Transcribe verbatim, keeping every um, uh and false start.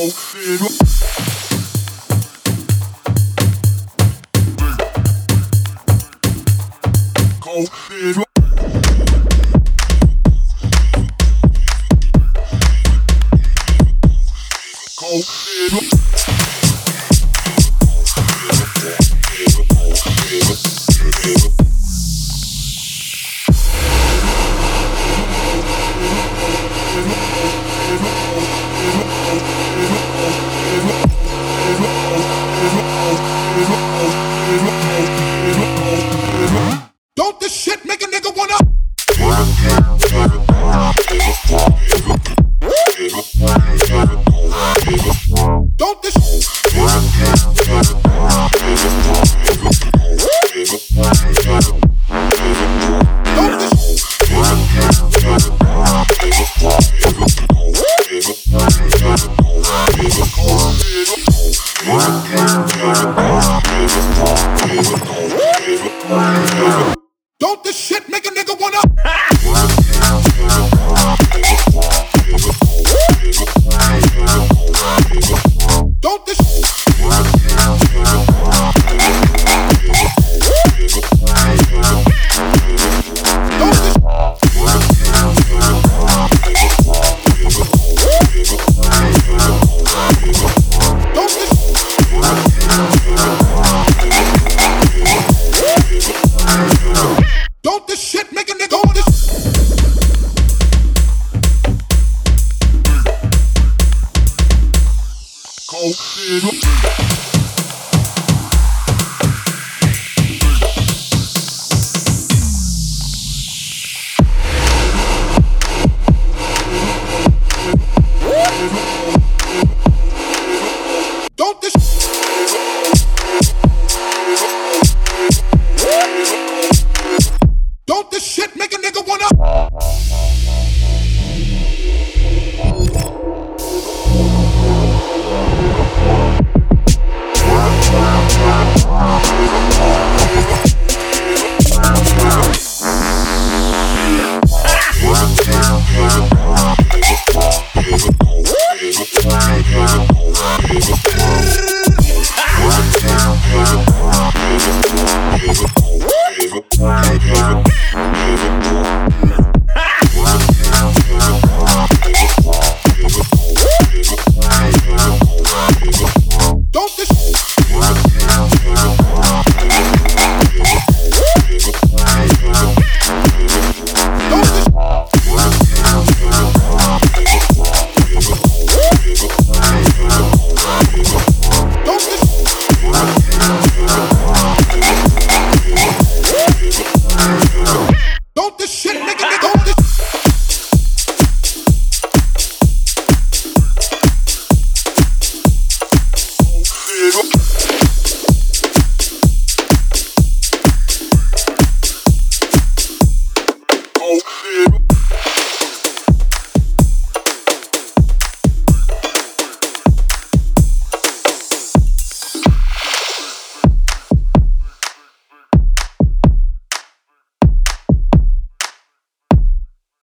Don't this shit make a nigga wanna? Don't this Don't this Don't this shit make a nigga wanna? Don't this Don't this Don't this Don't this shit make a nigga don't this Don't this Don't this shit make